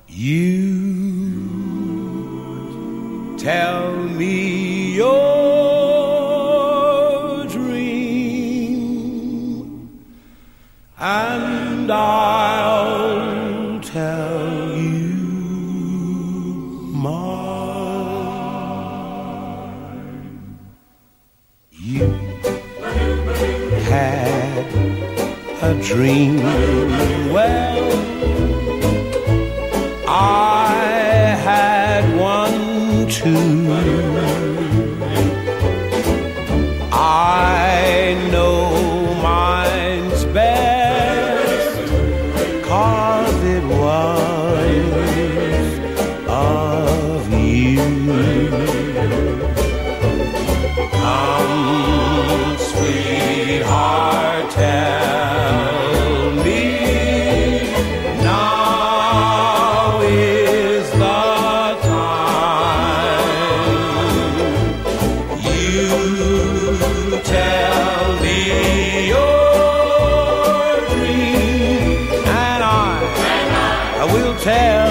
You tell me your dream, and I'll tell you mine. You had a dream, well, I had one too. I know mine's best, 'cause it was of you. Come, sweetheart, tell me now is the time. You tell me your dream, and I will tell